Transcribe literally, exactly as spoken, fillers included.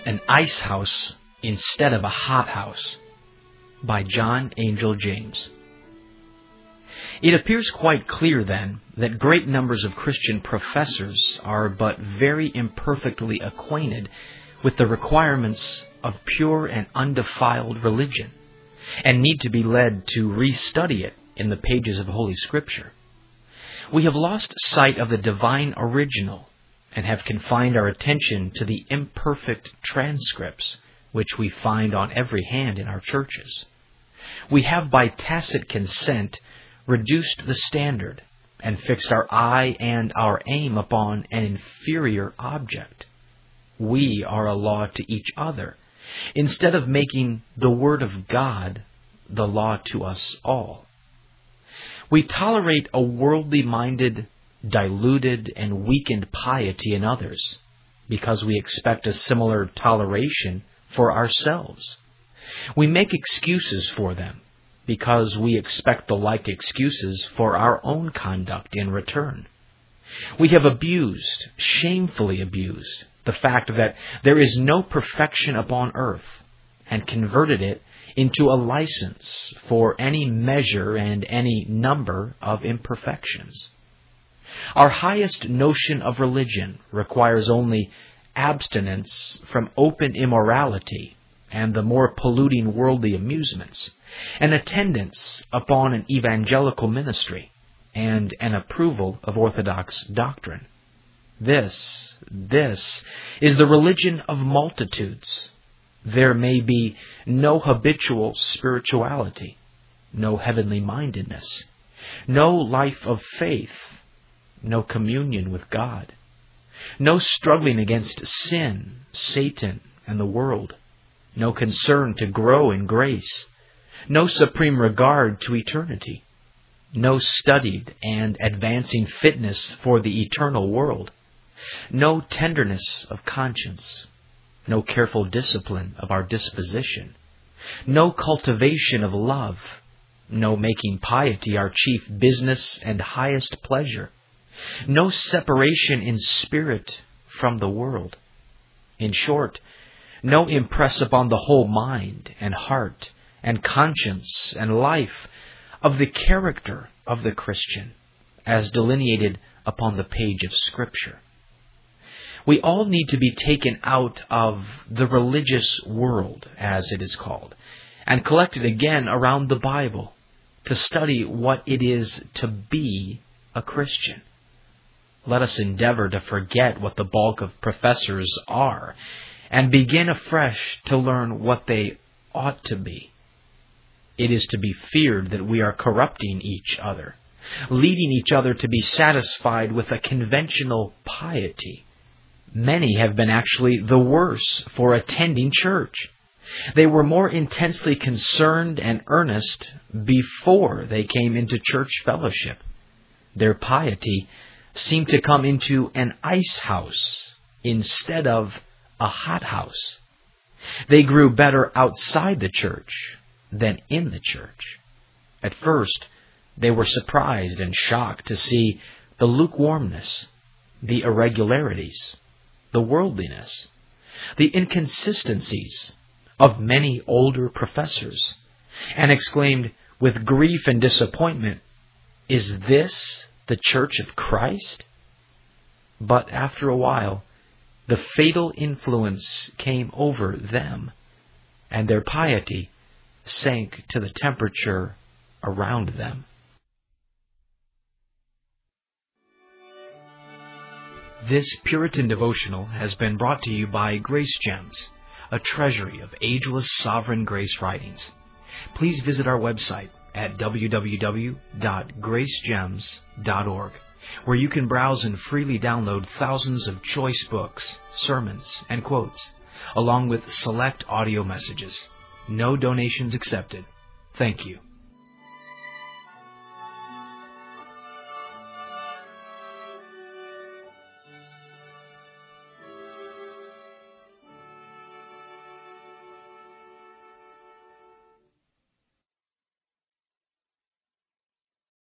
An Ice House Instead of a Hot House by John Angel James. It appears quite clear, then, that great numbers of Christian professors are but very imperfectly acquainted with the requirements of pure and undefiled religion, and need to be led to restudy it in the pages of Holy Scripture. We have lost sight of the divine original, and have confined our attention to the imperfect transcripts which we find on every hand in our churches. We have, by tacit consent, reduced the standard, and fixed our eye and our aim upon an inferior object. We are a law to each other, instead of making the Word of God the law to us all. We tolerate a worldly-minded, diluted, and weakened piety in others, because we expect a similar toleration for ourselves. We make excuses for them, because we expect the like excuses for our own conduct in return. We have abused, shamefully abused, the fact that there is no perfection upon earth, and converted it into a license for any measure and any number of imperfections. Our highest notion of religion requires only abstinence from open immorality and the more polluting worldly amusements, an attendance upon an evangelical ministry, and an approval of orthodox doctrine. This, this is the religion of multitudes. There may be no habitual spirituality, no heavenly mindedness, no life of faith, no communion with God, no struggling against sin, Satan, and the world, no concern to grow in grace, no supreme regard to eternity, no studied and advancing fitness for the eternal world, no tenderness of conscience, no careful discipline of our disposition, no cultivation of love, no making piety our chief business and highest pleasure, no separation in spirit from the world. In short, no impress upon the whole mind and heart and conscience and life of the character of the Christian, as delineated upon the page of Scripture. We all need to be taken out of the religious world, as it is called, and collected again around the Bible to study what it is to be a Christian. Let us endeavor to forget what the bulk of professors are, and begin afresh to learn what they ought to be. It is to be feared that we are corrupting each other, leading each other to be satisfied with a conventional piety. Many have been actually the worse for attending church. They were more intensely concerned and earnest before they came into church fellowship. Their piety seemed to come into an ice house instead of a hot house. They grew better outside the church than in the church. At first, they were surprised and shocked to see the lukewarmness, the irregularities, the worldliness, the inconsistencies of many older professors, and exclaimed with grief and disappointment, "Is this the Church of Christ?" But after a while, the fatal influence came over them, and their piety sank to the temperature around them. This Puritan devotional has been brought to you by Grace Gems, a treasury of ageless sovereign grace writings. Please visit our website at w w w dot grace gems dot org, where you can browse and freely download thousands of choice books, sermons, and quotes, along with select audio messages. No donations accepted. Thank you.